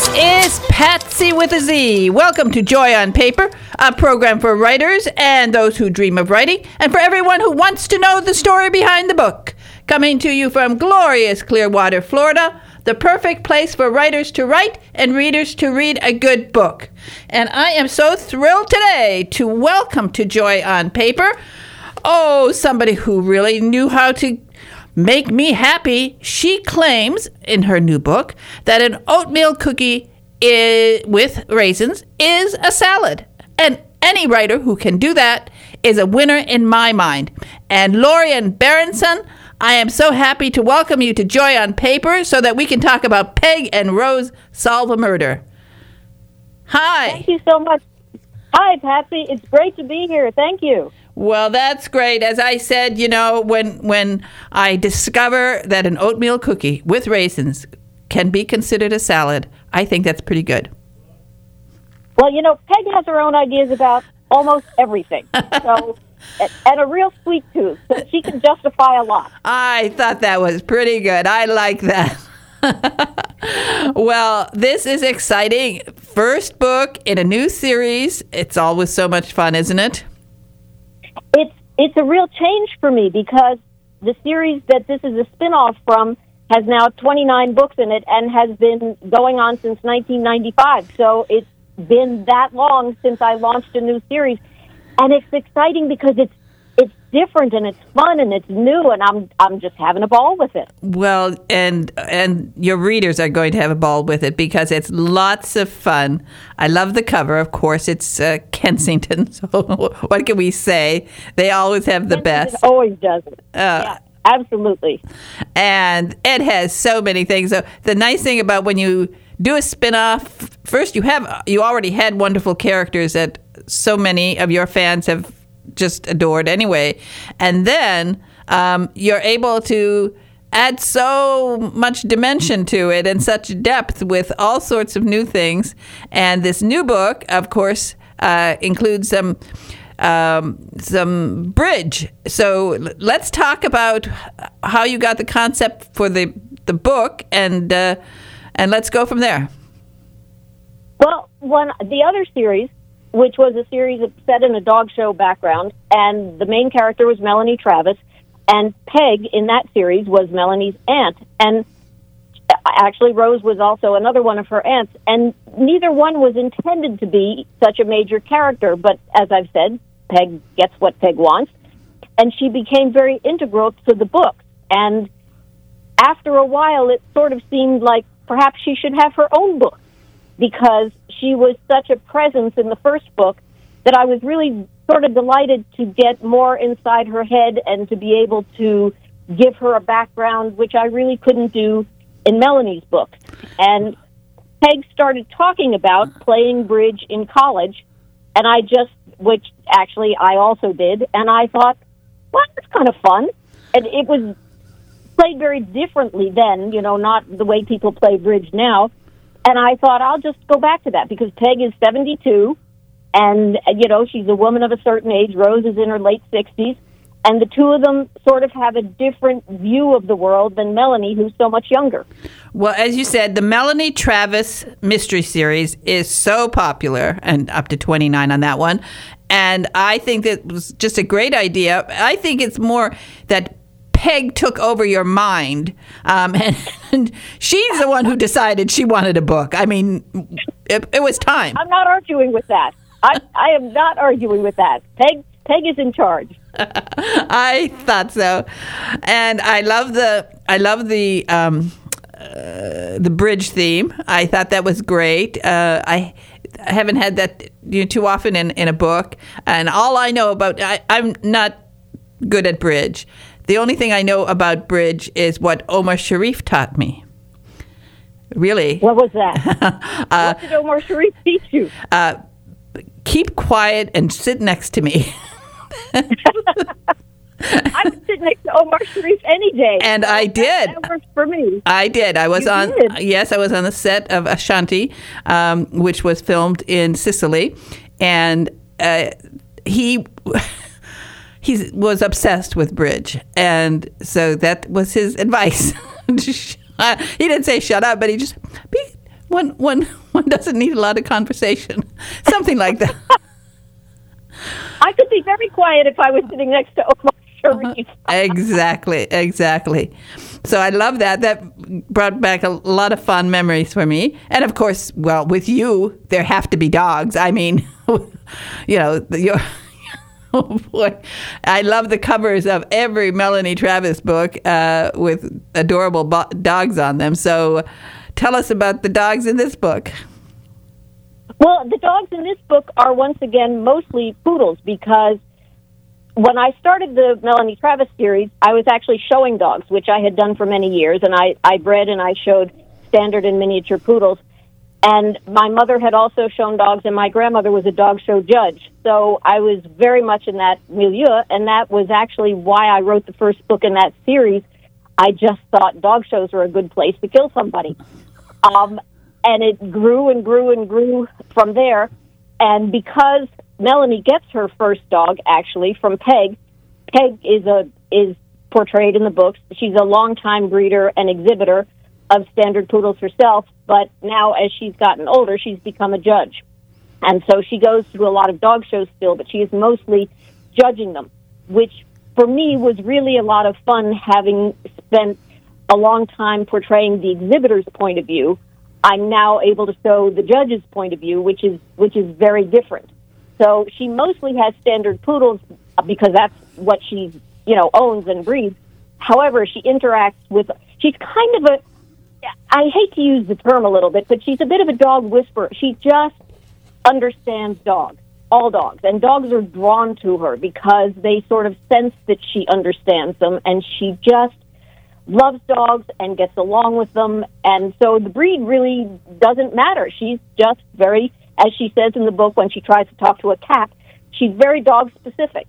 is Patsy with a Z. Welcome to Joy on Paper, a program for writers and those who dream of writing, and for everyone who wants to know the story behind the book. Coming to you from glorious Clearwater, Florida, the perfect place for writers to write and readers to read a good book. And I am so thrilled today to welcome to Joy on Paper, somebody who really knew how to make me happy. She claims in her new book that an oatmeal cookie with raisins is a salad. And any writer who can do that is a winner in my mind. And Lorian Berenson, I am so happy to welcome you to Joy on Paper so that we can talk about Peg and Rose Solve a Murder. Hi. Thank you so much. Hi, Patsy. It's great to be here. Thank you. Well, that's great. As I said, when I discover that an oatmeal cookie with raisins can be considered a salad, I think that's pretty good. Well, Peg has her own ideas about almost everything. So, and a real sweet tooth, so she can justify a lot. I thought that was pretty good. I like that. Well, this is exciting. First book in a new series. It's always so much fun, isn't it? It's a real change for me because the series that this is a spin-off from has now 29 books in it and has been going on since 1995. So it's been that long since I launched a new series. And it's exciting because it's different and it's fun and it's new and I'm just having a ball with it. Well, and your readers are going to have a ball with it because it's lots of fun. I love the cover, of course. It's Kensington, so what can we say? They always have the best. It always does it. Yeah, absolutely. And it has so many things. So the nice thing about when you do a spin-off, first you already had wonderful characters that so many of your fans have just adored anyway. And then you're able to add so much dimension to it and such depth with all sorts of new things. And this new book, of course, includes some bridge. So let's talk about how you got the concept for the book, and let's go from there. Well, the other series, which was a series set in a dog show background, and the main character was Melanie Travis, and Peg in that series was Melanie's aunt, and actually Rose was also another one of her aunts, and neither one was intended to be such a major character, but as I've said, Peg gets what Peg wants, and she became very integral to the book, and after a while it sort of seemed like perhaps she should have her own book, because she was such a presence in the first book that I was really sort of delighted to get more inside her head and to be able to give her a background, which I really couldn't do in Melanie's book. And Peg started talking about playing bridge in college, and which actually I also did, and I thought, well, that's kind of fun. And it was played very differently then, not the way people play bridge now. And I thought, I'll just go back to that because Peg is 72 and, she's a woman of a certain age. Rose is in her late 60s. And the two of them sort of have a different view of the world than Melanie, who's so much younger. Well, as you said, the Melanie Travis mystery series is so popular, and up to 29 on that one. And I think that was just a great idea. I think it's more that Peg took over your mind, and she's the one who decided she wanted a book. I mean, it was time. I'm not arguing with that. I am not arguing with that. Peg is in charge. I thought so, and I love the bridge theme. I thought that was great. I haven't had that too often in a book, and all I know about I'm not good at bridge. The only thing I know about bridge is what Omar Sharif taught me. Really. What was that? What did Omar Sharif teach you? Keep quiet and sit next to me. I would sit next to Omar Sharif any day. And I did. That worked for me. I did. I was on the set of Ashanti, which was filmed in Sicily. And he was obsessed with bridge. And so that was his advice. He didn't say shut up, but he just one doesn't need a lot of conversation. Something like that. I could be very quiet if I was sitting next to Omar Sharif. Exactly. So I love that. That brought back a lot of fond memories for me. And of course, well, with you, there have to be dogs. I mean, you're... Oh boy, I love the covers of every Melanie Travis book with adorable dogs on them. So tell us about the dogs in this book. Well, the dogs in this book are once again mostly poodles, because when I started the Melanie Travis series, I was actually showing dogs, which I had done for many years, and I bred and I showed standard and miniature poodles. And my mother had also shown dogs, and my grandmother was a dog show judge. So I was very much in that milieu, and that was actually why I wrote the first book in that series. I just thought dog shows were a good place to kill somebody. And it grew and grew and grew from there. And because Melanie gets her first dog, actually, from Peg, Peg is portrayed in the books. She's a longtime breeder and exhibitor of standard poodles herself, but now as she's gotten older, she's become a judge. And so she goes to a lot of dog shows still, but she is mostly judging them, which for me was really a lot of fun, having spent a long time portraying the exhibitor's point of view. I'm now able to show the judge's point of view, which is very different. So she mostly has standard poodles because that's what she, owns and breeds. However, she interacts with, she's kind of a, I hate to use the term a little bit, but she's a bit of a dog whisperer. She just understands dogs, all dogs. And dogs are drawn to her because they sort of sense that she understands them, and she just loves dogs and gets along with them. And so the breed really doesn't matter. She's just very, as she says in the book when she tries to talk to a cat, she's very dog-specific.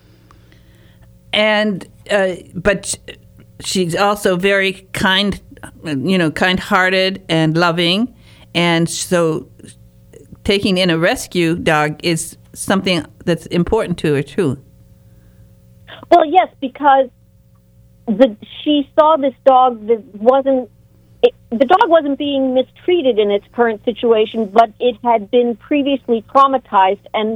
And, but she's also very kind-hearted and loving, and so taking in a rescue dog is something that's important to her too. Well, yes, because she saw this dog that the dog wasn't being mistreated in its current situation, but it had been previously traumatized and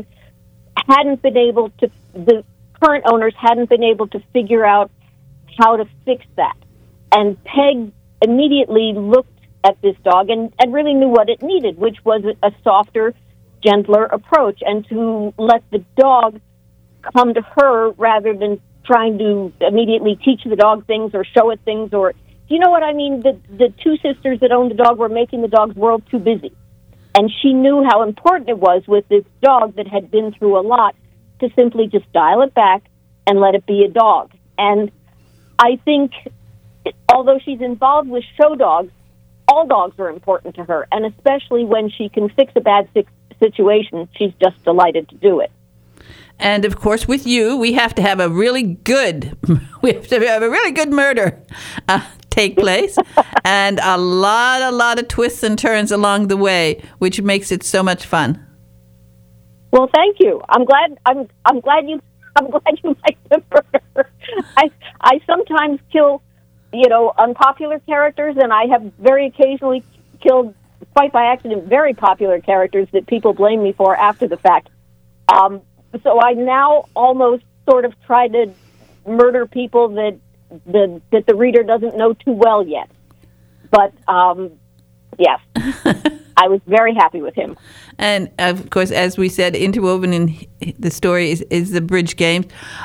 the current owners hadn't been able to figure out how to fix that. And Peg immediately looked at this dog and really knew what it needed, which was a softer, gentler approach, and to let the dog come to her rather than trying to immediately teach the dog things or show it things. Or, do you know what I mean? The two sisters that owned the dog were making the dog's world too busy. And she knew how important it was with this dog that had been through a lot to simply just dial it back and let it be a dog. And I think, although she's involved with show dogs, all dogs are important to her, and especially when she can fix a bad situation, she's just delighted to do it. And of course, with you, we have to have a really good murder take place, and a lot of twists and turns along the way, which makes it so much fun. Well, thank you. I'm glad you like the murder. I sometimes kill, unpopular characters, and I have very occasionally killed, quite by accident, very popular characters that people blame me for after the fact. So I now almost sort of try to murder people that the reader doesn't know too well yet. But, yes, I was very happy with him. And, of course, as we said, interwoven in the story is the bridge game.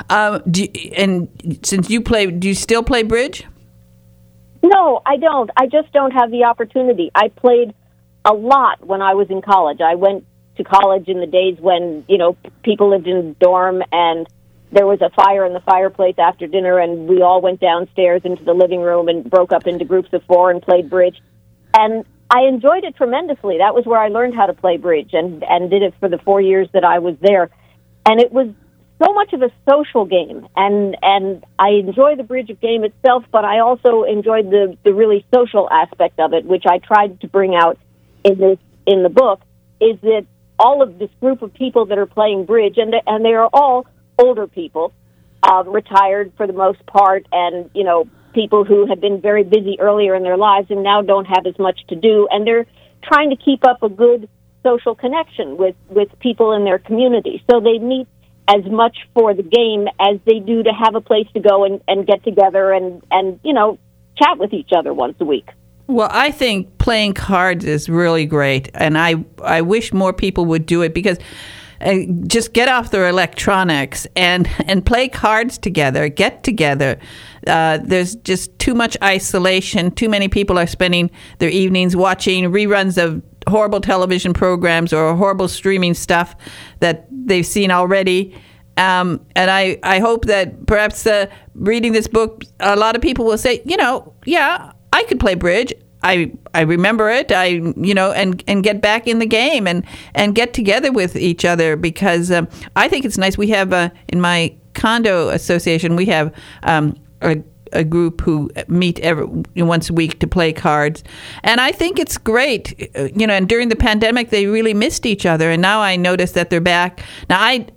Since you play, do you still play bridge? No, I don't. I just don't have the opportunity. I played a lot when I was in college. I went to college in the days when, people lived in a dorm and there was a fire in the fireplace after dinner, and we all went downstairs into the living room and broke up into groups of 4 and played bridge. And I enjoyed it tremendously. That was where I learned how to play bridge and did it for the 4 years that I was there. And it was so much of a social game. And I enjoy the bridge game itself, but I also enjoyed the really social aspect of it, which I tried to bring out in the book, is that all of this group of people that are playing bridge, and they are all older people, retired for the most part, and, people who had been very busy earlier in their lives and now don't have as much to do. And they're trying to keep up a good social connection with people in their community. So they meet as much for the game as they do to have a place to go and get together and chat with each other once a week. Well, I think playing cards is really great, and I wish more people would do it, because just get off their electronics and play cards together, get together. There's just too much isolation. Too many people are spending their evenings watching reruns of horrible television programs or horrible streaming stuff that they've seen already. And I hope that perhaps reading this book, a lot of people will say, yeah, I could play bridge. I remember it. And get back in the game and get together with each other, because I think it's nice. We have in my condo association, we have a group who meet once a week to play cards, and I think it's great. And during the pandemic, they really missed each other, and now I notice that they're back. Now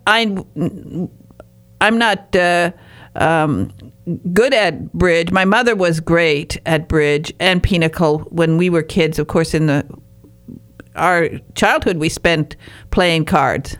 I'm not good at bridge. My mother was great at bridge and pinochle when we were kids. Of course, in our childhood, we spent playing cards.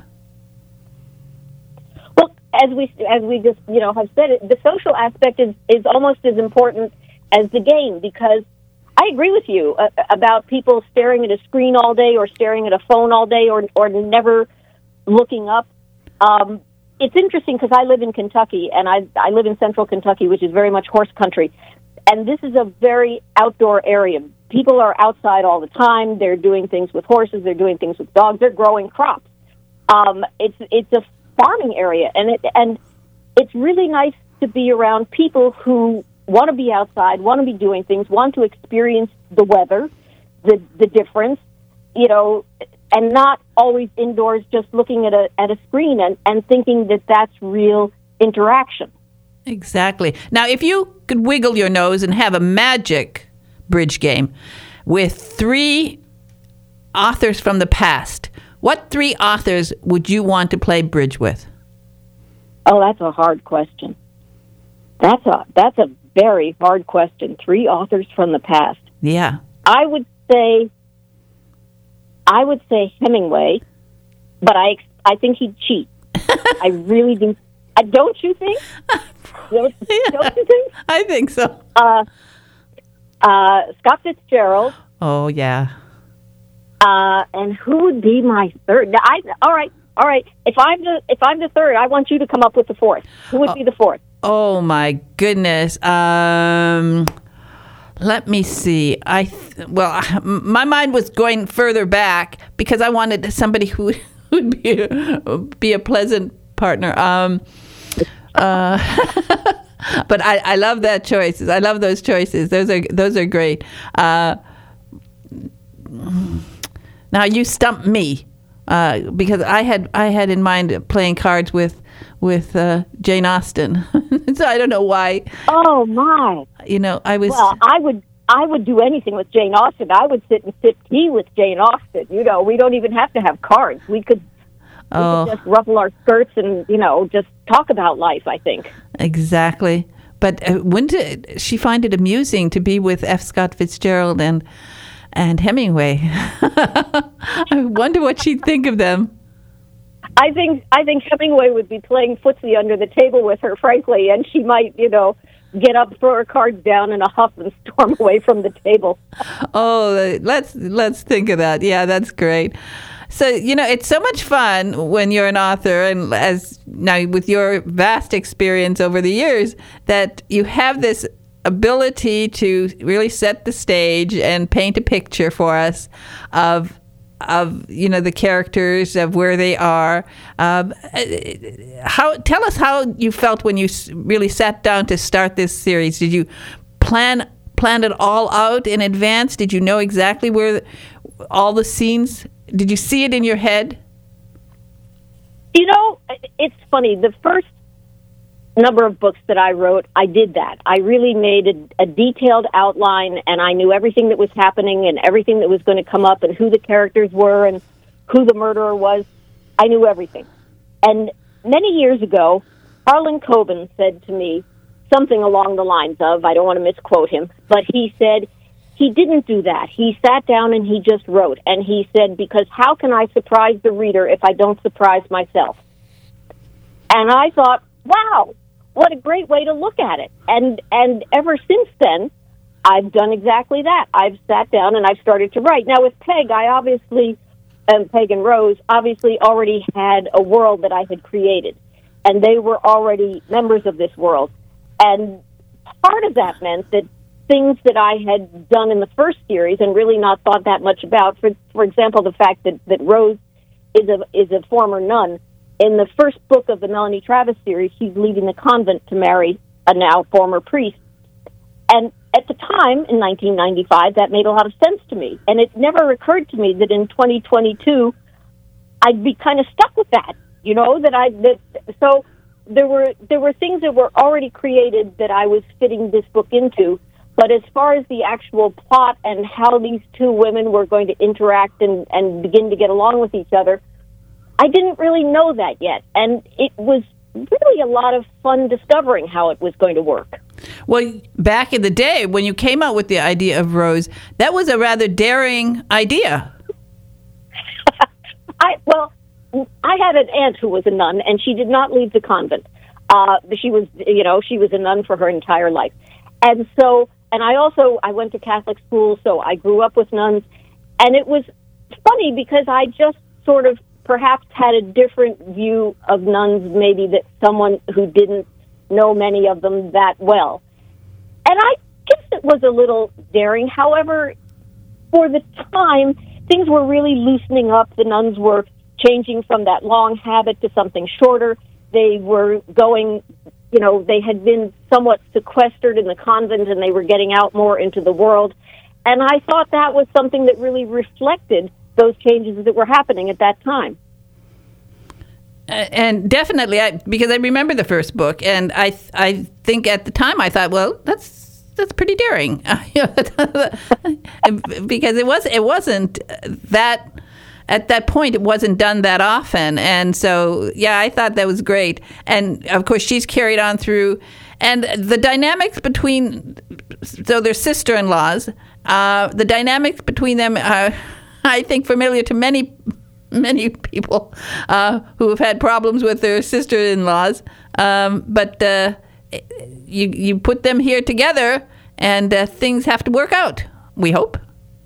Well, as we just have said, the social aspect is almost as important as the game, because I agree with you about people staring at a screen all day or staring at a phone all day or never looking up. It's interesting because I live in Kentucky, and I live in central Kentucky, which is very much horse country. And this is a very outdoor area. People are outside all the time. They're doing things with horses. They're doing things with dogs. They're growing crops. It's a farming area, and it's really nice to be around people who want to be outside, want to be doing things, want to experience the weather, the difference, and not always indoors just looking at a screen and thinking that that's real interaction. Exactly. Now, if you could wiggle your nose and have a magic bridge game with 3 authors from the past, what 3 authors would you want to play bridge with? Oh, that's a hard question. That's a very hard question. 3 authors from the past. Yeah. I would say Hemingway, but I think he'd cheat. I really do. Don't you think? Don't you think? I think so. Scott Fitzgerald. Oh, yeah. And who would be my third? All right. If I'm the third, I want you to come up with the fourth. Who would be the fourth? Oh my goodness. Let me see. My mind was going further back because I wanted somebody who would be a pleasant partner. But I love that choices. I love those choices. Those are great. Now you stumped me because I had in mind playing cards with Jane Austen. So I don't know why. Oh my! I was. Well, I would do anything with Jane Austen. I would sit and sip tea with Jane Austen. We don't even have to have cards. We could just ruffle our skirts and just talk about life, I think. Exactly. But wouldn't she find it amusing to be with F. Scott Fitzgerald and Hemingway? I wonder what she'd think of them. I think Hemingway would be playing footsie under the table with her, frankly, and she might, get up, throw her cards down in a huff, and storm away from the table. Oh, let's think of that. Yeah, that's great. So, it's so much fun when you're an author, and as now with your vast experience over the years, that you have this ability to really set the stage and paint a picture for us of the characters, of where they are. Tell us how you felt when you really sat down to start this series. Did you plan it all out in advance? Did you know exactly where all the scenes? Did you see it in your head? It's funny. The first number of books that I wrote, I did that. I really made a detailed outline, and I knew everything that was happening and everything that was going to come up and who the characters were and who the murderer was. I knew everything. And many years ago, Harlan Coben said to me something along the lines of, I don't want to misquote him, but he said, he didn't do that. He sat down and he just wrote. And he said, because how can I surprise the reader if I don't surprise myself? And I thought, wow, what a great way to look at it. And ever since then, I've done exactly that. I've sat down and I've started to write. Now, with Peg, Peg and Rose obviously already had a world that I had created. And they were already members of this world. And part of that meant that things that I had done in the first series and really not thought that much about, for example, the fact that Rose is a former nun. In the first book of the Melanie Travis series, she's leaving the convent to marry a now former priest. And at the time, in 1995, that made a lot of sense to me. And it never occurred to me that in 2022, I'd be kind of stuck with that. So there were things that were already created that I was fitting this book into. But as far as the actual plot and how these two women were going to interact and begin to get along with each other, I didn't really know that yet. And it was really a lot of fun discovering how it was going to work. Well, back in the day, when you came out with the idea of Rose, that was a rather daring idea. I had an aunt who was a nun, and she did not leave the convent. She was a nun for her entire life. And so, and I went to Catholic school, so I grew up with nuns. And it was funny because I just sort of perhaps had a different view of nuns maybe that someone who didn't know many of them that well. And I guess it was a little daring. However, for the time, things were really loosening up. The nuns were changing from that long habit to something shorter. They were going, they had been somewhat sequestered in the convent and they were getting out more into the world. And I thought that was something that really reflected those changes that were happening at that time. And definitely, because I remember the first book, and I think at the time I thought, well, that's pretty daring, because it wasn't that at that point it wasn't done that often, and so yeah, I thought that was great, and of course she's carried on through, and the dynamics between their sister-in-laws, the dynamics between them are, I think, familiar to many people who have had problems with their sister-in-laws, but you put them here together, and things have to work out, we hope.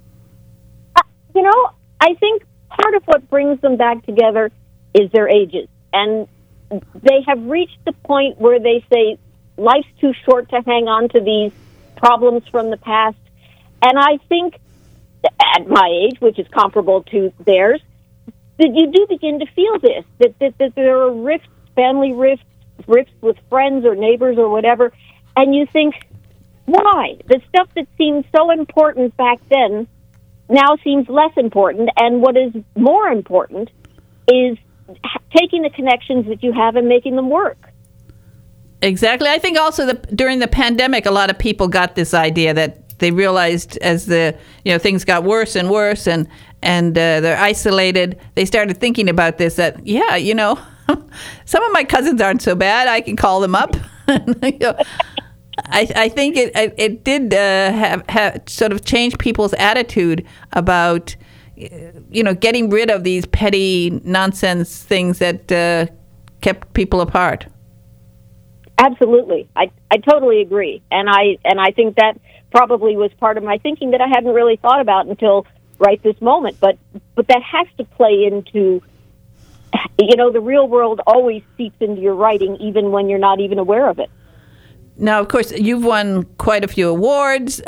I think part of what brings them back together is their ages, and they have reached the point where they say life's too short to hang on to these problems from the past, and I think at my age, which is comparable to theirs, that you do begin to feel this, that there are rifts, family rifts with friends or neighbors or whatever, and you think, why? The stuff that seemed so important back then now seems less important, and what is more important is taking the connections that you have and making them work. Exactly. I think also during the pandemic, a lot of people got this idea that they realized as things got worse and worse, and they're isolated. They started thinking about this. That some of my cousins aren't so bad. I can call them up. I think it did have sort of change people's attitude about getting rid of these petty nonsense things that kept people apart. Absolutely, I totally agree, and I think that probably was part of my thinking that I hadn't really thought about until right this moment. But that has to play into, the real world always seeps into your writing, even when you're not even aware of it. Now, of course, you've won quite a few awards.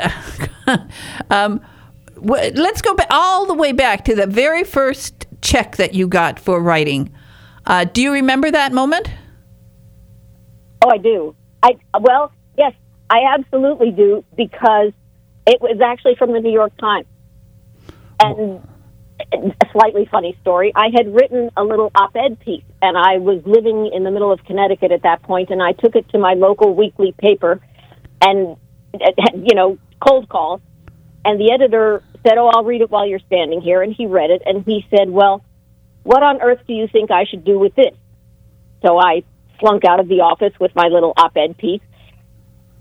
Let's go all the way back to the very first check that you got for writing. Do you remember that moment? Oh, I do. Yes, I absolutely do, because it was actually from the New York Times. And a slightly funny story, I had written a little op-ed piece, and I was living in the middle of Connecticut at that point, and I took it to my local weekly paper, and, cold call, and the editor said, "Oh, I'll read it while you're standing here," and he read it, and he said, "Well, what on earth do you think I should do with this?" So I slunk out of the office with my little op-ed piece,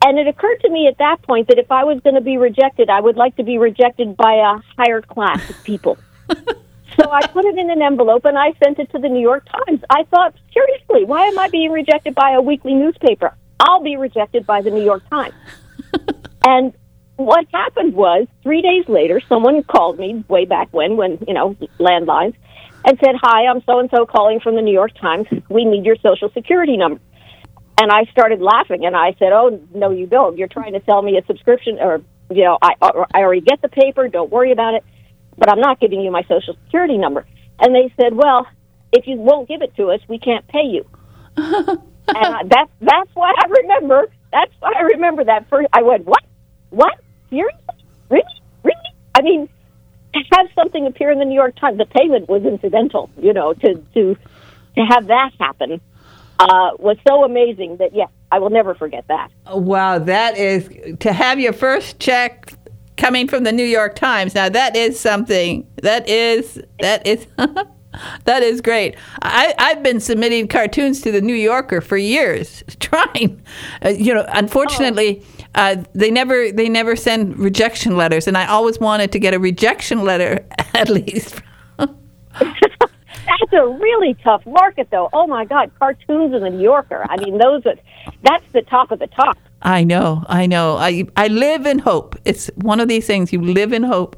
And it occurred to me at that point that if I was going to be rejected, I would like to be rejected by a higher class of people. So I put it in an envelope and I sent it to the New York Times. I thought, seriously, why am I being rejected by a weekly newspaper? I'll be rejected by the New York Times. And what happened was, 3 days later, someone called me way back when, landlines, and said, "Hi, I'm so-and-so calling from the New York Times. We need your Social Security number." And I started laughing, and I said, "Oh, no, you don't. You're trying to sell me a subscription, or, I already get the paper. Don't worry about it. But I'm not giving you my Social Security number." And they said, "Well, if you won't give it to us, we can't pay you." And that's why I remember. That's why I remember that first. I went, "What? What? Seriously? Really? I mean, to have something appear in the New York Times, the payment was incidental. To have that happen was so amazing that I will never forget that." Wow, that is, to have your first check coming from the New York Times. Now that is something. That is that is great. I've been submitting cartoons to the New Yorker for years, trying. Unfortunately, they never send rejection letters, and I always wanted to get a rejection letter at least. That's a really tough market, though. Oh my God, cartoons in the New Yorker. I mean, that's the top of the top. I know. I live in hope. It's one of these things. You live in hope.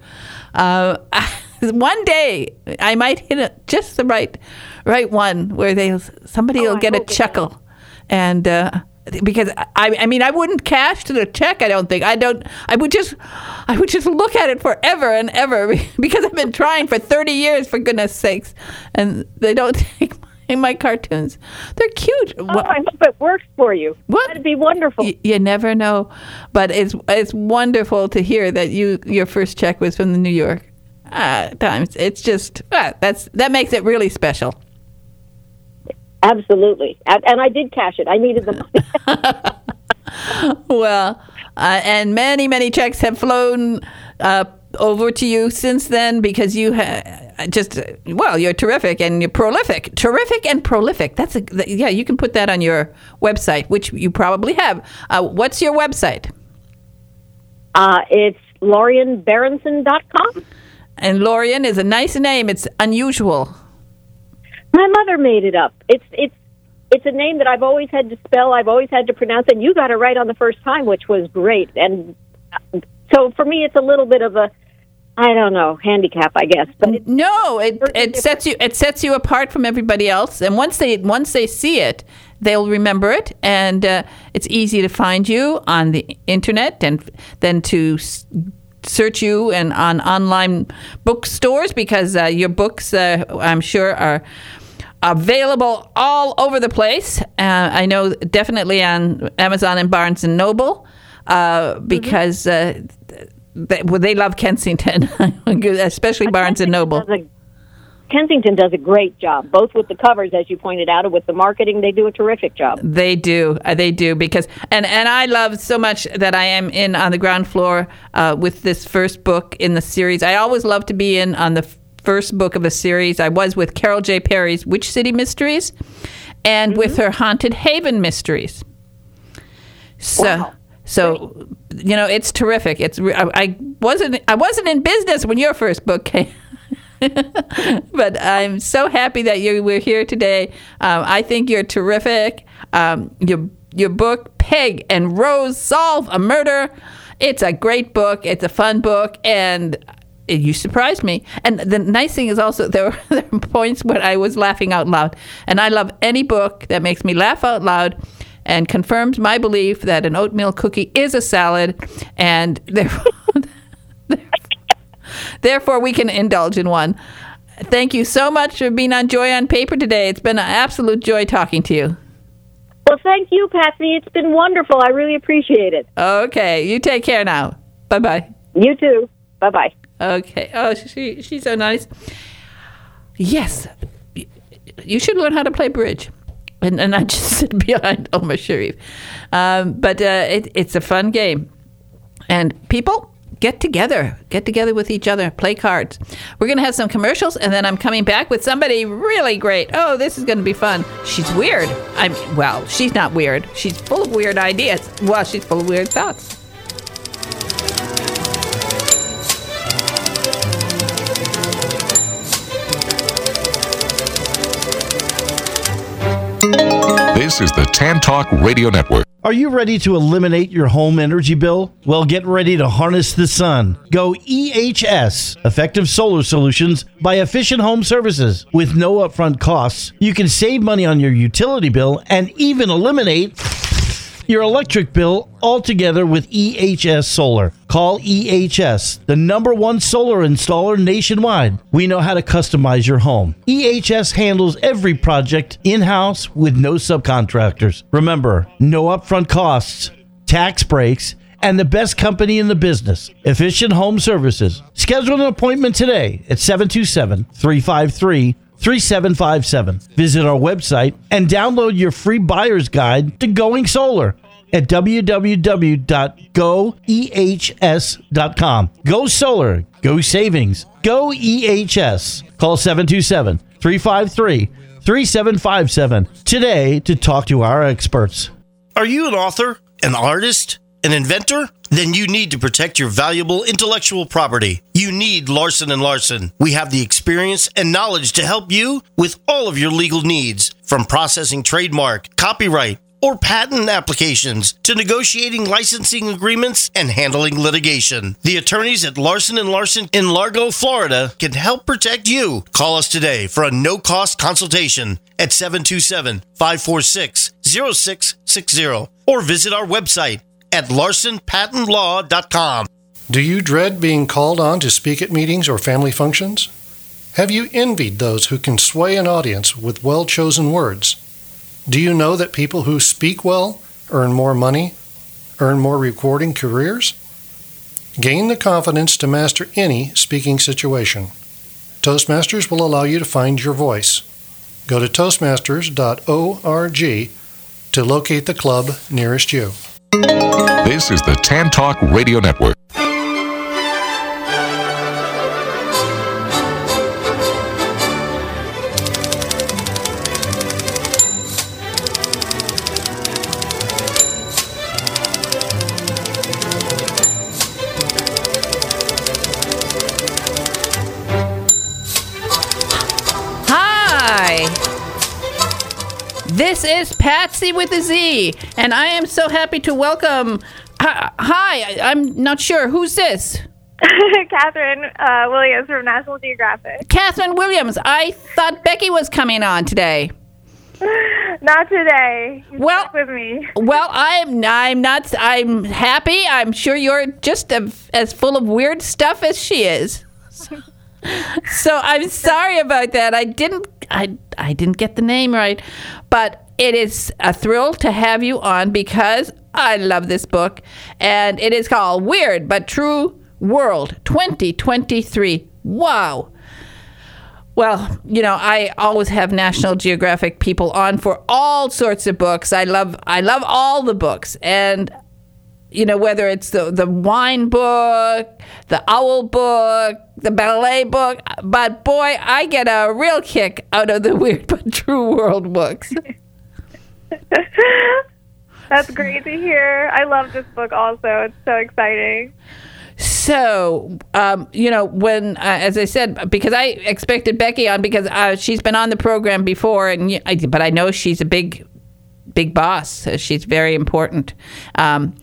One day I might hit just the right one where somebody will get a chuckle, and because I mean I wouldn't cash to the check. I don't think. I would just look at it forever and ever because I've been trying for 30 years, for goodness sakes, and they don't take my cartoons. They're cute. Oh, I hope it works for you. What? That'd be wonderful. You never know, but it's wonderful to hear that your first check was from the New York Times. It's just that makes it really special. Absolutely, and I did cash it. I needed the money. Well, and many checks have flown over to you since then, because you you're terrific and you're prolific. Terrific and prolific. You can put that on your website, which you probably have. What's your website? It's LorianBerenson.com. And Lorian is a nice name. It's unusual. My mother made it up. It's a name that I've always had to spell. I've always had to pronounce, and you got it right on the first time, which was great. And so for me, it's a little bit of a, I don't know, handicap, I guess. But it sets you apart from everybody else. And once they see it, they'll remember it, and it's easy to find you on the internet, and then to search you and on online bookstores, because your books, I'm sure, are available all over the place. I know definitely on Amazon and Barnes and Noble, because they love Kensington, especially Barnes and Noble. Kensington does a great job, both with the covers, as you pointed out, and with the marketing. They do a terrific job. They do, because and I love so much that I am in on the ground floor with this first book in the series. I always love to be in on the first book of a series. I was with Carol J. Perry's Witch City Mysteries, and with her Haunted Haven Mysteries. So it's terrific. I wasn't in business when your first book came. But I'm so happy that we're here today. I think you're terrific. Your book, Peg and Rose Solve a Murder, it's a great book. It's a fun book, and you surprised me. And the nice thing is also there were points when I was laughing out loud. And I love any book that makes me laugh out loud and confirms my belief that an oatmeal cookie is a salad, and therefore we can indulge in one. Thank you so much for being on Joy on Paper today. It's been an absolute joy talking to you. Well, thank you, Patsy. It's been wonderful. I really appreciate it. Okay. You take care now. Bye-bye. You too. Bye-bye. Okay. Oh, she's so nice. Yes. You should learn how to play bridge. And not just sit behind Omar Sharif. But it's a fun game. And people, get together with each other, play cards. We're going to have some commercials, and then I'm coming back with somebody really great. Oh, this is going to be fun. She's weird. Well, she's not weird. She's full of weird ideas. Well, she's full of weird thoughts. This is the Tan Talk Radio Network. Are you ready to eliminate your home energy bill? Well, get ready to harness the sun. Go EHS, Effective Solar Solutions by Efficient Home Services. With no upfront costs, you can save money on your utility bill and even eliminate your electric bill altogether with EHS Solar. Call EHS, the #1 solar installer nationwide. We know how to customize your home. EHS handles every project in-house with no subcontractors. Remember, no upfront costs, tax breaks, and the best company in the business, Efficient Home Services. Schedule an appointment today at 727-353-3757. Visit our website and download your free buyer's guide to going solar at www.goehs.com. Go solar, go savings, go EHS. Call 727-353-3757 today to talk to our experts. Are you an author, an artist, an inventor? Then you need to protect your valuable intellectual property. You need Larson & Larson. We have the experience and knowledge to help you with all of your legal needs, from processing trademark, copyright, or patent applications to negotiating licensing agreements and handling litigation. The attorneys at Larson & Larson in Largo, Florida can help protect you. Call us today for a no-cost consultation at 727-546-0660 or visit our website at larsonpatentlaw.com. Do you dread being called on to speak at meetings or family functions? Have you envied those who can sway an audience with well-chosen words? Do you know that people who speak well earn more money, earn more rewarding careers? Gain the confidence to master any speaking situation. Toastmasters will allow you to find your voice. Go to toastmasters.org to locate the club nearest you. This is the Tan Talk Radio Network. This is Patsy with a Z, and I am so happy to welcome... Hi, I'm not sure. Who's this? Catherine Williams from National Geographic. Catherine Williams. I thought Becky was coming on today. Not today. You're well, stuck with me. Well, I'm not. I'm happy. I'm sure you're just as full of weird stuff as she is. So I'm sorry about that. I didn't get the name right, but it is a thrill to have you on because I love this book, and it is called Weird But True World 2023. Wow. Well, you know, I always have National Geographic people on for all sorts of books. I love all the books, and you know, whether it's the wine book, the owl book, the ballet book, but boy, I get a real kick out of the Weird But True World books. That's great to hear. I love this book also. It's so exciting. So, you know, when, as I said, because I expected Becky on because she's been on the program before, but I know she's a big boss. She's very important. And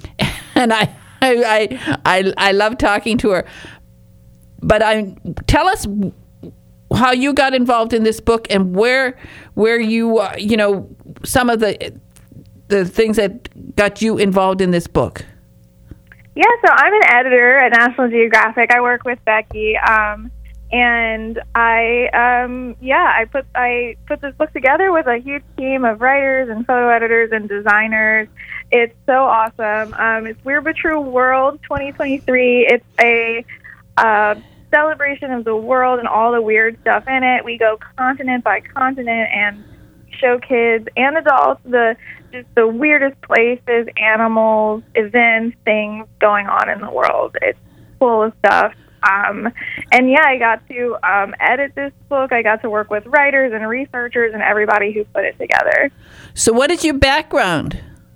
I love talking to her. But tell us how you got involved in this book and where you, you know, some of the things that got you involved in this book. Yeah, so I'm an editor at National Geographic. I work with Becky, and I put this book together with a huge team of writers and photo editors and designers. It's so awesome. It's Weird But True World 2023. It's a celebration of the world and all the weird stuff in it. We go continent by continent and show kids and adults the weirdest places, animals, events, things going on in the world. full of stuff. And yeah, I got to edit this book. I got to work with writers and researchers and everybody who put it together. So what is your background?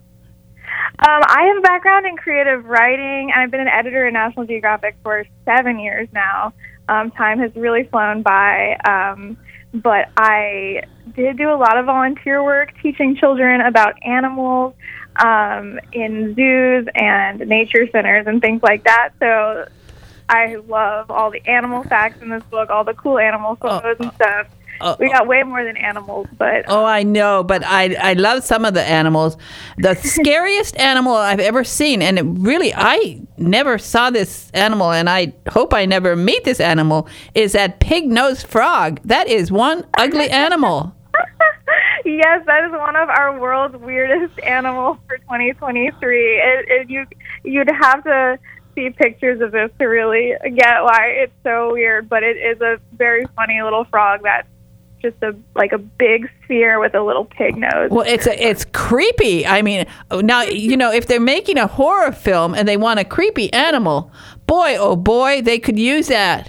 I have a background in creative writing, and I've been an editor at National Geographic for 7 years now. Time has really flown by, but I did do a lot of volunteer work teaching children about animals in zoos and nature centers and things like that. So I love all the animal facts in this book, all the cool animal photos and stuff. We got way more than animals, but... Oh, I know, but I love some of the animals. The scariest animal I've ever seen, and I never saw this animal, and I hope I never meet this animal, is that pig-nosed frog. That is one ugly animal. Yes, that is one of our world's weirdest animals for 2023. You'd have to see pictures of this to really get why it's so weird, but it is a very funny little frog that's just a big sphere with a little pig nose. Well, it's creepy. I mean, now, if they're making a horror film and they want a creepy animal, boy, oh boy, they could use that.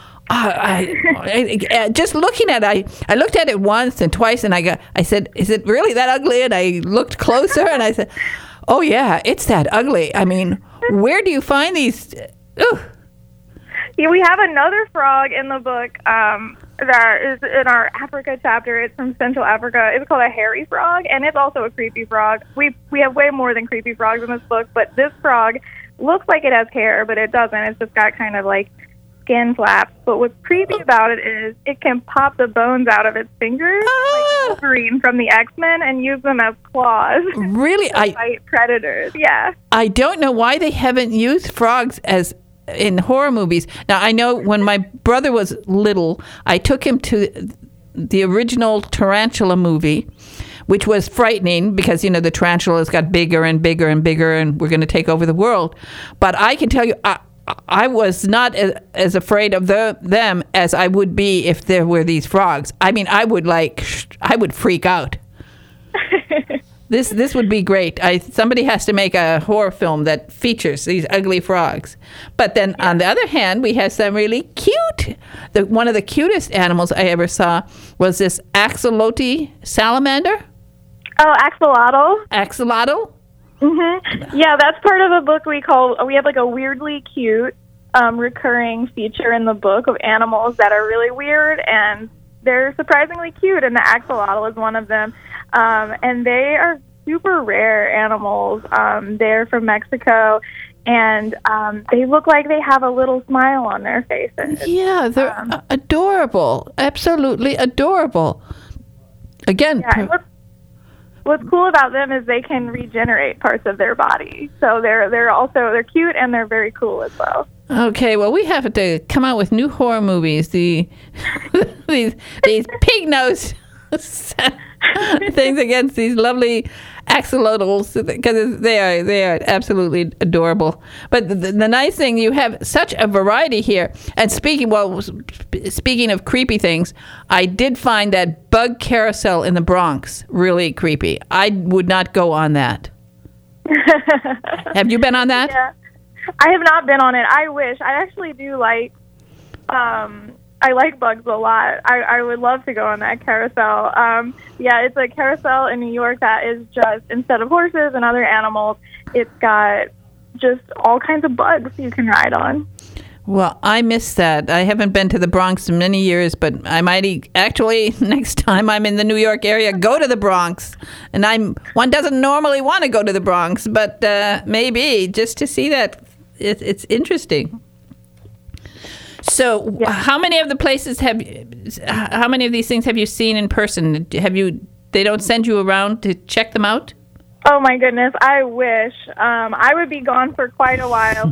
Just looking at it, I looked at it once and twice, and I said, is it really that ugly? And I looked closer, and I said, oh yeah, it's that ugly. I mean, where do you find these? Ugh. Yeah, we have another frog in the book that is in our Africa chapter. It's from Central Africa. It's called a hairy frog, and it's also a creepy frog. We have way more than creepy frogs in this book, but this frog looks like it has hair, but it doesn't. It's just got kind of like skin flaps. But what's creepy about it is it can pop the bones out of its fingers, like Wolverine from the X-Men, and use them as claws. Really? To fight predators. Yeah. I don't know why they haven't used frogs as in horror movies. Now, I know when my brother was little, I took him to the original Tarantula movie, which was frightening because, the tarantulas got bigger and bigger and bigger, and we're going to take over the world. But I can tell you, I was not as afraid of them as I would be if there were these frogs. I mean, I would freak out. This would be great. Somebody has to make a horror film that features these ugly frogs. But then on the other hand, we have some really cute. One of the cutest animals I ever saw was this axolotl salamander. Oh, axolotl. Axolotl? Mm-hmm. Yeah, that's part of a book we have like a weirdly cute recurring feature in the book of animals that are really weird, and they're surprisingly cute, and the axolotl is one of them. And they are super rare animals. They're from Mexico, and they look like they have a little smile on their faces. Yeah, they're adorable. Absolutely adorable. Again, what's cool about them is they can regenerate parts of their body. So they're cute, and they're very cool as well. Okay, well, we have to come out with new horror movies. These pig-nosed things against these lovely axolotls, because they are absolutely adorable. But the nice thing, you have such a variety here. And speaking of creepy things, I did find that bug carousel in the Bronx really creepy. I would not go on that. Have you been on that? Yeah, I have not been on it. I wish. I actually do like. I like bugs a lot. I would love to go on that carousel. Yeah, it's a carousel in New York that is just, instead of horses and other animals, it's got just all kinds of bugs you can ride on. Well, I miss that. I haven't been to the Bronx in many years, but I might actually, next time I'm in the New York area, go to the Bronx. And one doesn't normally want to go to the Bronx, but maybe just to see that. It's interesting. So, how many of these things have you seen in person? They don't send you around to check them out? Oh my goodness, I wish. I would be gone for quite a while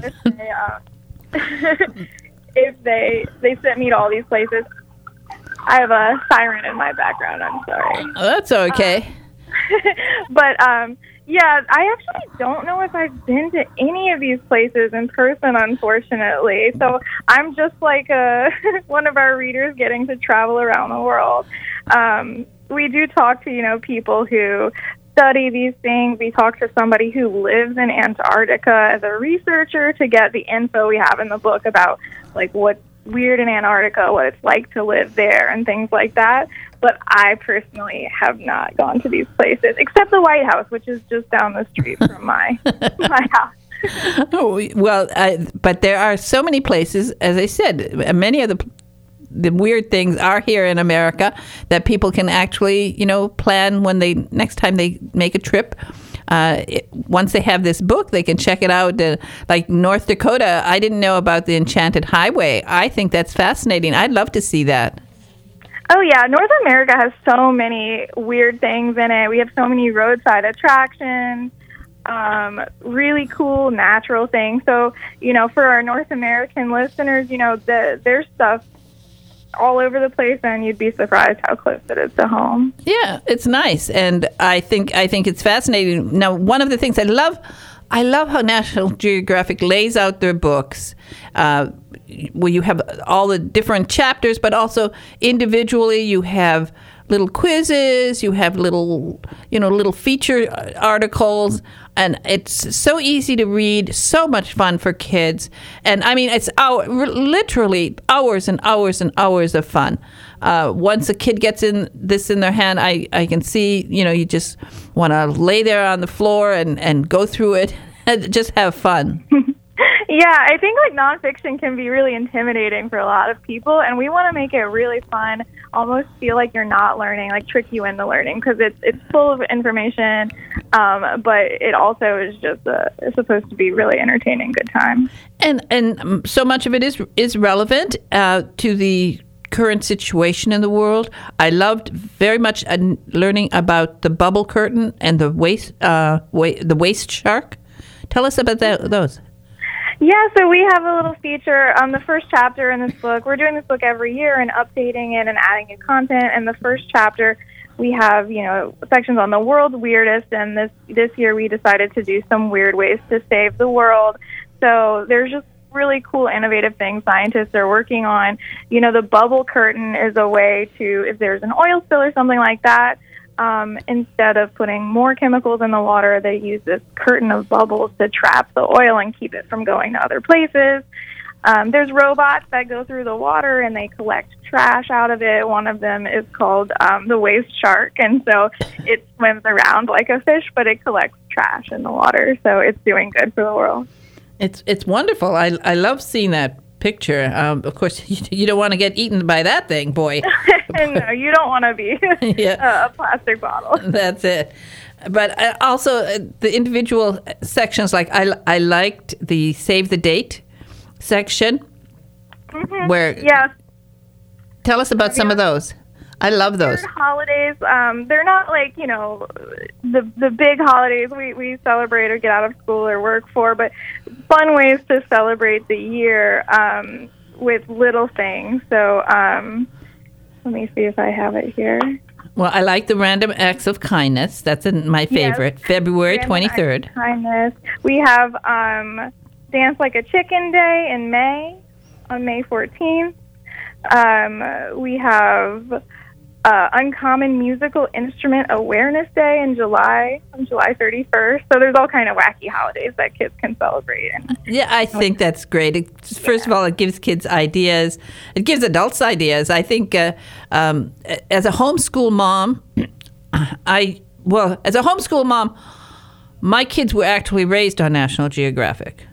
if they sent me to all these places. I have a siren in my background, I'm sorry. Oh, that's okay. But yeah, I actually don't know if I've been to any of these places in person, unfortunately. So I'm just like one of our readers getting to travel around the world. We do talk to, people who study these things. We talk to somebody who lives in Antarctica as a researcher to get the info we have in the book about like what's weird in Antarctica, what it's like to live there, and things like that. But I personally have not gone to these places, except the White House, which is just down the street from my house. Oh, well, but there are so many places, as I said, many of the weird things are here in America that people can actually, plan when next time they make a trip. Once they have this book, they can check it out. Like North Dakota, I didn't know about the Enchanted Highway. I think that's fascinating. I'd love to see that. Oh, yeah. North America has so many weird things in it. We have so many roadside attractions, really cool natural things. So, for our North American listeners, there's stuff all over the place, and you'd be surprised how close it is to home. Yeah, it's nice, and I think it's fascinating. Now, one of the things I love how National Geographic lays out their books, where you have all the different chapters, but also individually you have little quizzes, you have little feature articles, and it's so easy to read, so much fun for kids. And I mean, it's literally hours and hours and hours of fun. Once a kid gets in their hand, I can see, you just want to lay there on the floor and go through it and just have fun. Yeah, I think nonfiction can be really intimidating for a lot of people, and we want to make it really fun, almost feel like you're not learning, trick you into learning, because it's full of information, but it also is just it's supposed to be really entertaining, good time. And so much of it is relevant to the current situation in the world. I loved very much learning about the bubble curtain and the waist shark. Tell us about those. Yeah, so we have a little feature on the first chapter in this book. We're doing this book every year and updating it and adding new content. And the first chapter, we have, sections on the world's weirdest. And this year we decided to do some weird ways to save the world. So there's just really cool, innovative things scientists are working on. The bubble curtain is a way to, if there's an oil spill or something like that, instead of putting more chemicals in the water, they use this curtain of bubbles to trap the oil and keep it from going to other places. There's robots that go through the water and they collect trash out of it. One of them is called the waist shark, and so it swims around like a fish, but it collects trash in the water, so it's doing good for the world. It's wonderful. I love seeing that picture. Of course, you don't want to get eaten by that thing, boy. No, you don't want to be a plastic bottle. That's it. But also the individual sections, I liked the Save the Date section. Mm-hmm. Where tell us about some of those. I love those. Holidays, they're not the big holidays we celebrate or get out of school or work for, but fun ways to celebrate the year with little things. So let me see if I have it here. Well, I like the Random Acts of Kindness. That's my favorite. Yes. February 23rd. Kindness. We have Dance Like a Chicken Day in May, on May 14th. We have Uncommon Musical Instrument Awareness Day on July 31st. So there's all kind of wacky holidays that kids can celebrate. Yeah, I think that's great. First of all, it gives kids ideas. It gives adults ideas. I think as a homeschool mom, my kids were actually raised on National Geographic.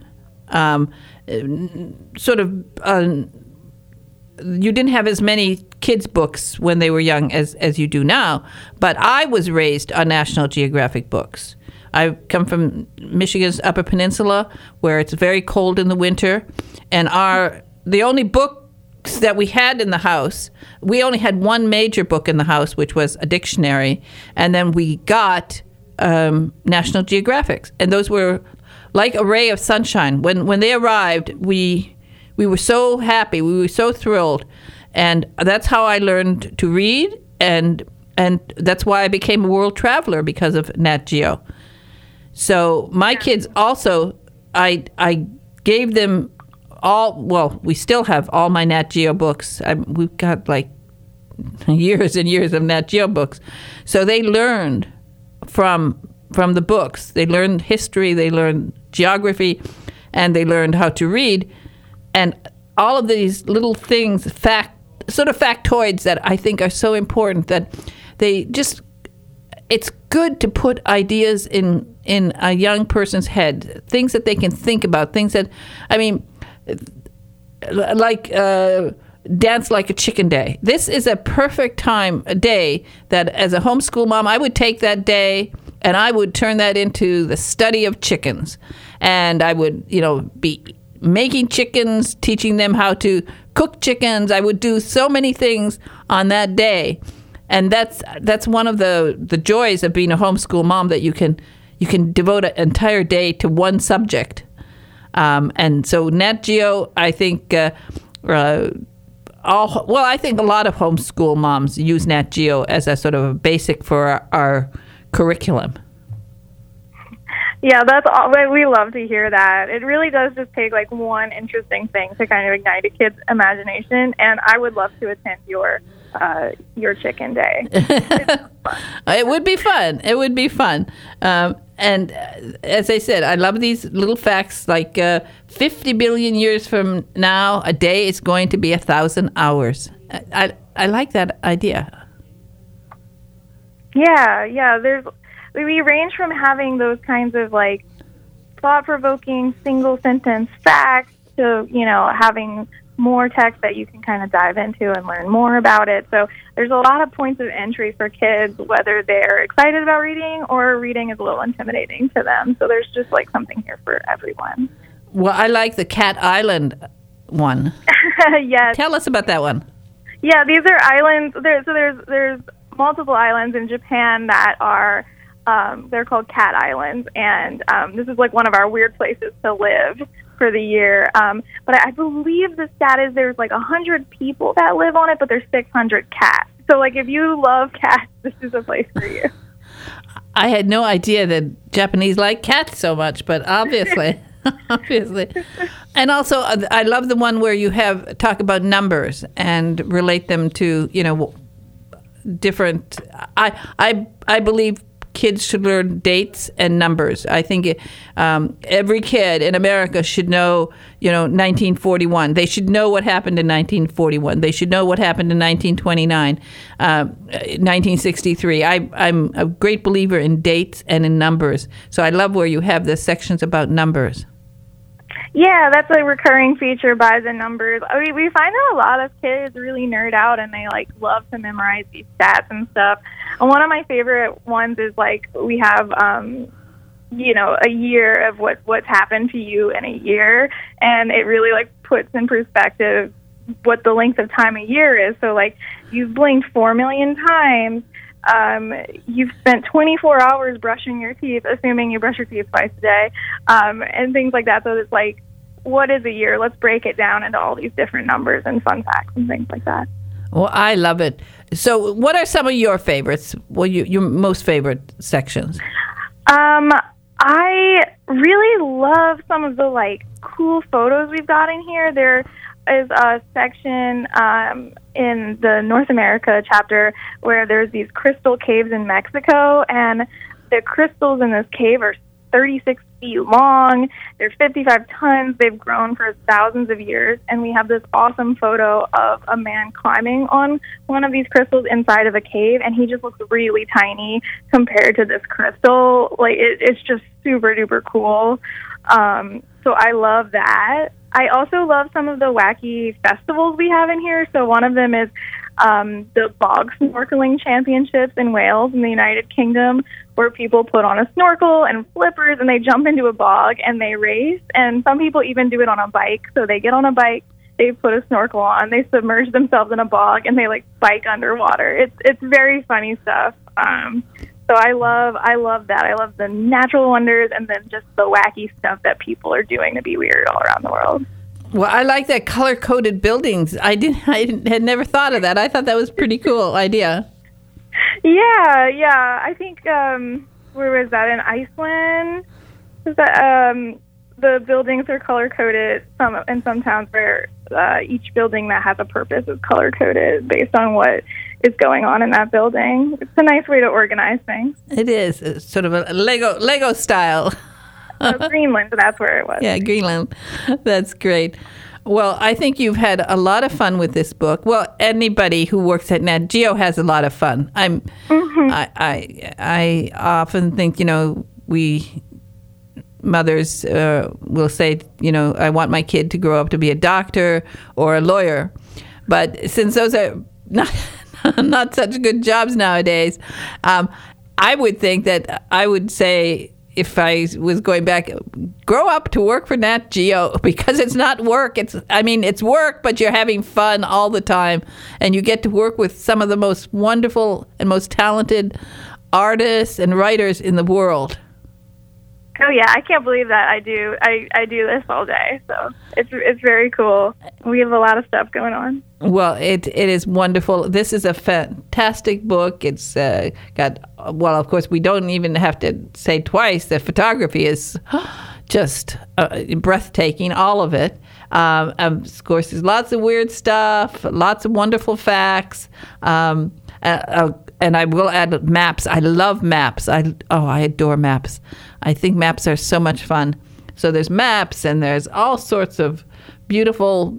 You didn't have as many kids' books when they were young as you do now, but I was raised on National Geographic books. I come from Michigan's Upper Peninsula, where it's very cold in the winter, and the only books that we had in the house, we only had one major book in the house, which was a dictionary, and then we got National Geographics, and those were like a ray of sunshine. When they arrived, we were so happy. We were so thrilled. And that's how I learned to read. And that's why I became a world traveler, because of Nat Geo. So my kids also, I gave them we still have all my Nat Geo books. We've got years and years of Nat Geo books. So they learned from the books. They learned history, they learned geography, and they learned how to read. And all of these little things, sort of factoids that I think are so important that they just, it's good to put ideas in a young person's head, things that they can think about, things that, I mean, like Dance Like a Chicken Day. This is a perfect a day that as a homeschool mom, I would take that day and I would turn that into the study of chickens. And I would, be making chickens, teaching them how to cook chickens. I would do so many things on that day. And that's one of the joys of being a homeschool mom, that you can devote an entire day to one subject. And so Nat Geo, I think, I think a lot of homeschool moms use Nat Geo as a sort of a basic for our curriculum. Yeah, that's all. We love to hear that. It really does just take like one interesting thing to kind of ignite a kid's imagination, and I would love to attend your chicken day. It would be fun. It would be fun. And as I said, I love these little facts, like 50 billion years from now, a day is going to be 1,000 hours. I like that idea. Yeah. We range from having those kinds of like thought-provoking single sentence facts to, having more text that you can kind of dive into and learn more about it. So there's a lot of points of entry for kids, whether they're excited about reading or reading is a little intimidating to them. So there's just like something here for everyone. Well, I like the Cat Island one. Yes. Tell us about that one. Yeah, these are islands. There's multiple islands in Japan that are they're called Cat Islands, and this is like one of our weird places to live for the year. But I believe the stat is there's like 100 people that live on it, but there's 600 cats. So like if you love cats, this is a place for you. I had no idea that Japanese like cats so much, but obviously. Obviously. And also, I love the one where you talk about numbers and relate them to, different. I believe kids should learn dates and numbers. I think every kid in America should know, 1941. They should know what happened in 1941. They should know what happened in 1929, 1963. I'm a great believer in dates and in numbers. So I love where you have the sections about numbers. Yeah, that's a recurring feature by the numbers. We find that a lot of kids really nerd out and they love to memorize these stats and stuff. And one of my favorite ones is we have a year of what's happened to you in a year, and it really puts in perspective what the length of time a year is. So you've blinked 4 million times. You've spent 24 hours brushing your teeth, assuming you brush your teeth twice a day, and things like that. So it's what is a year? Let's break it down into all these different numbers and fun facts and things like that. Well, I love it. So what are some of your favorites? Well, your most favorite sections? I really love some of the cool photos we've got in here. There is a section in the North America chapter where there's these crystal caves in Mexico, and the crystals in this cave are 36 feet long. They're 55 tons. They've grown for thousands of years, and we have this awesome photo of a man climbing on one of these crystals inside of a cave, and he just looks really tiny compared to this crystal. It's just super duper cool. So I love that. I also love some of the wacky festivals we have in here. So one of them is the bog snorkeling championships in Wales in the United Kingdom, where people put on a snorkel and flippers and they jump into a bog and they race. And some people even do it on a bike. So they get on a bike, they put a snorkel on, they submerge themselves in a bog, and they bike underwater. It's very funny stuff. So I love that. I love the natural wonders and then just the wacky stuff that people are doing to be weird all around the world. Well, I like that color-coded buildings. I had never thought of that. I thought that was a pretty cool idea. Yeah. I think where was that, in Iceland? Was that the buildings are color-coded? In some towns where each building that has a purpose is color-coded based on what is going on in that building. It's a nice way to organize things. It is. It's sort of a Lego style. Greenland, that's where it was. Yeah, Greenland. That's great. Well, I think you've had a lot of fun with this book. Well, anybody who works at Nat Geo has a lot of fun. I often think, we mothers will say, I want my kid to grow up to be a doctor or a lawyer. But since those are not such good jobs nowadays, I would think that I would say, if I was going back, grow up to work for Nat Geo, because it's not work. It's work, but you're having fun all the time, and you get to work with some of the most wonderful and most talented artists and writers in the world. Oh yeah, I can't believe that I do this all day. So it's very cool. We have a lot of stuff going on. Well, it is wonderful. This is a fantastic book. It's got, well, of course, we don't even have to say twice that photography is just breathtaking, all of it. Of course, there's lots of weird stuff, lots of wonderful facts. And I will add maps. I love maps. I adore maps. I think maps are so much fun. So there's maps, and there's all sorts of beautiful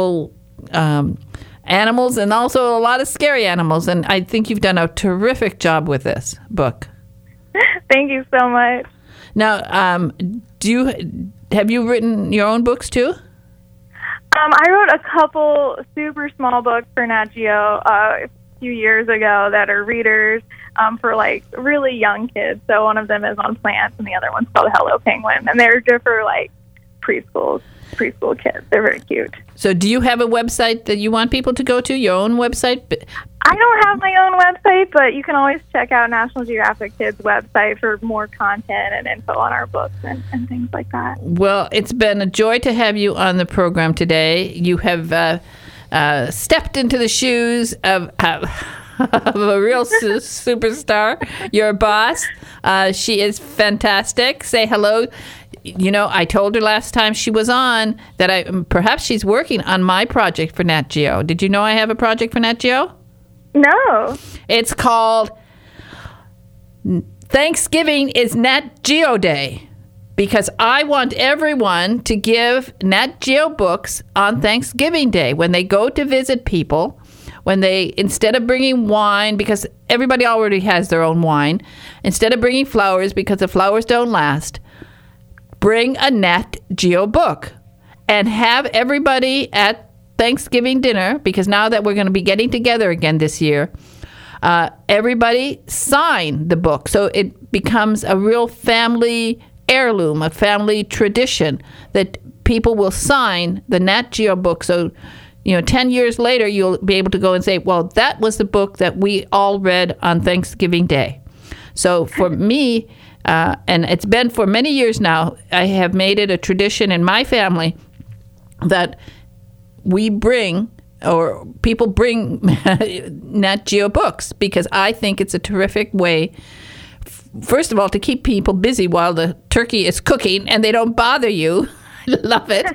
animals, and also a lot of scary animals. And I think you've done a terrific job with this book. Thank you so much. Now, have you written your own books too? I wrote a couple super small books for Nat Geo a few years ago that are readers for like really young kids. So one of them is on plants, and the other one's called Hello Penguin, and they're good for like preschool kids. They're very cute. So do you have a website that you want people to go to, your own website? I don't have my own website, but you can always check out National Geographic Kids' website for more content and info on our books and things like that. Well, it's been a joy to have you on the program today. You have stepped into the shoes of a real superstar, your boss. She is fantastic. Say hello. I told her last time she was on that perhaps she's working on my project for Nat Geo. Did you know I have a project for Nat Geo? No. It's called Thanksgiving is Nat Geo Day, because I want everyone to give Nat Geo books on Thanksgiving Day when they go to visit people. When they, instead of bringing wine, because everybody already has their own wine, instead of bringing flowers, because the flowers don't last, bring a Nat Geo book and have everybody at Thanksgiving dinner, because now that we're going to be getting together again this year, everybody sign the book. So it becomes a real family heirloom, a family tradition that people will sign the Nat Geo book. So 10 years later, you'll be able to go and say, well, that was the book that we all read on Thanksgiving Day. So for me, and it's been for many years now, I have made it a tradition in my family that we bring, or people bring Nat Geo books, because I think it's a terrific way, first of all, to keep people busy while the turkey is cooking and they don't bother you. I love it,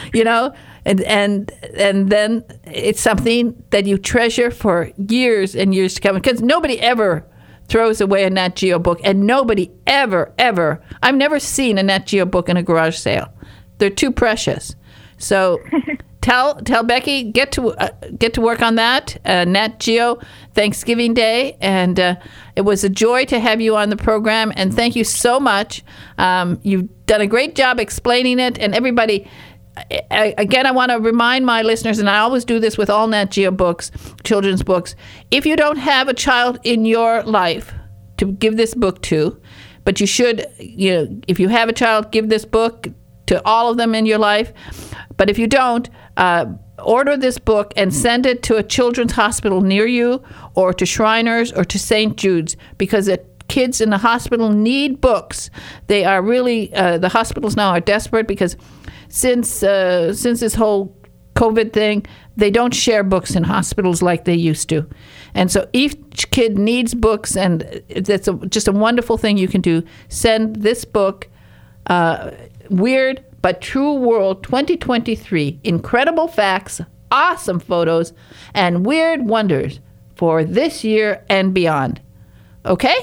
And then it's something that you treasure for years and years to come, because nobody ever throws away a Nat Geo book, and nobody ever, I've never seen a Nat Geo book in a garage sale. They're too precious. So tell Becky, get to work on that, Nat Geo Thanksgiving Day. And it was a joy to have you on the program, and thank you so much. You've done a great job explaining it, and everybody, again, I want to remind my listeners, and I always do this with all Nat Geo books, children's books, if you don't have a child in your life to give this book to, but you should, if you have a child, give this book to all of them in your life. But if you don't, order this book and send it to a children's hospital near you, or to Shriners, or to St. Jude's, because the kids in the hospital need books. They are really, the hospitals now are desperate, because since this whole COVID thing, they don't share books in hospitals like they used to. And so each kid needs books, and that's just a wonderful thing you can do. Send this book, Weird but True World 2023, Incredible Facts, Awesome Photos, and Weird Wonders for this year and beyond. Okay?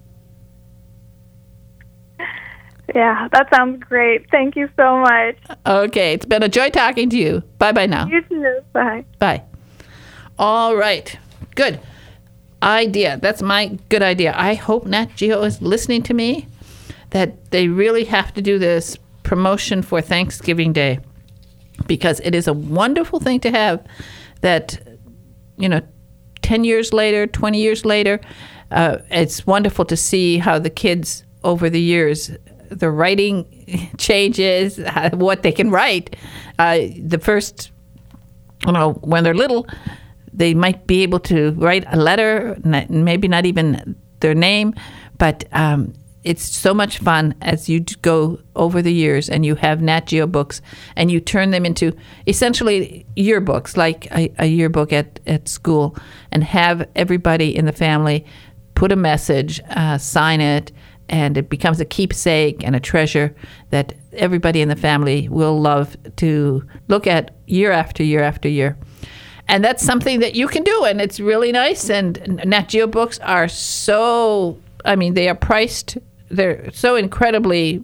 Yeah, that sounds great. Thank you so much. Okay, it's been a joy talking to you. Bye-bye now. You too. Bye. Bye. All right. Good idea. That's my good idea. I hope Nat Geo is listening to me, that they really have to do this promotion for Thanksgiving Day, because it is a wonderful thing to have that, 10 years later, 20 years later, it's wonderful to see how the kids over the years, the writing changes, what they can write. The first, when they're little, they might be able to write a letter, maybe not even their name, but it's so much fun as you go over the years and you have Nat Geo books and you turn them into essentially yearbooks, like a yearbook at school, and have everybody in the family put a message, sign it, and it becomes a keepsake and a treasure that everybody in the family will love to look at year after year after year. And that's something that you can do, and it's really nice. And Nat Geo books are they are priced, they're so incredibly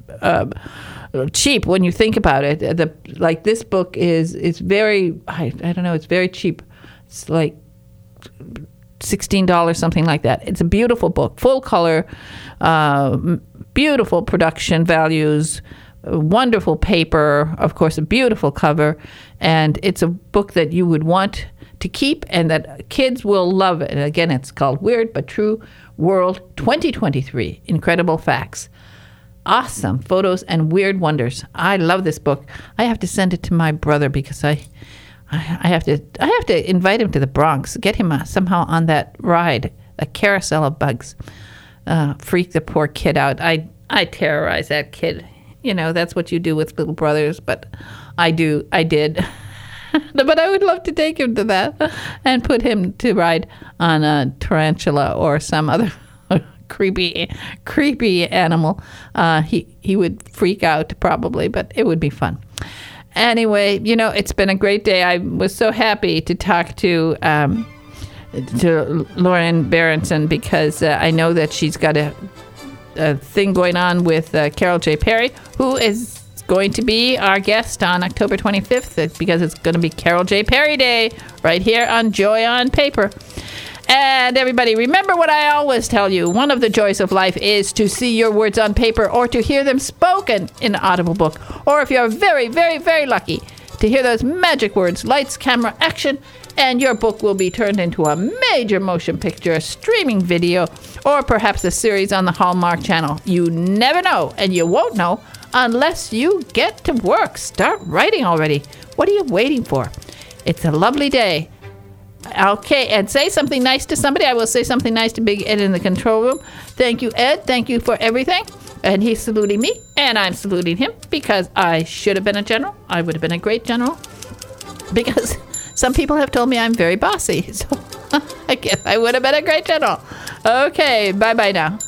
cheap when you think about it. This book is very, I don't know, it's very cheap. It's like $16, something like that. It's a beautiful book, full color, beautiful production values, wonderful paper, of course, a beautiful cover, and it's a book that you would want to keep and that kids will love it. And again, it's called Weird But True World 2023, Incredible Facts. Awesome photos and weird wonders. I love this book. I have to send it to my brother because I have to invite him to the Bronx, get him somehow on that ride, a carousel of bugs. Freak the poor kid out. I terrorize that kid. That's what you do with little brothers, but I did. But I would love to take him to that and put him to ride on a tarantula or some other creepy animal. He would freak out probably, but it would be fun. Anyway, it's been a great day. I was so happy to talk to Lauren Berenson because I know that she's got a thing going on with Carol J. Perry, who is going to be our guest on October 25th because it's going to be Carol J. Perry Day right here on Joy on Paper. And everybody, remember what I always tell you. One of the joys of life is to see your words on paper or to hear them spoken in an audible book. Or if you're very, very, very lucky, to hear those magic words, lights, camera, action, and your book will be turned into a major motion picture, a streaming video, or perhaps a series on the Hallmark Channel. You never know, and you won't know unless you get to work. Start writing already. What are you waiting for? It's a lovely day. Okay, and say something nice to somebody. I will say something nice to Big Ed in the control room. Thank you, Ed. Thank you for everything. And he's saluting me, and I'm saluting him because I should have been a general. I would have been a great general because some people have told me I'm very bossy. So I guess I would have been a great general. Okay, bye-bye now.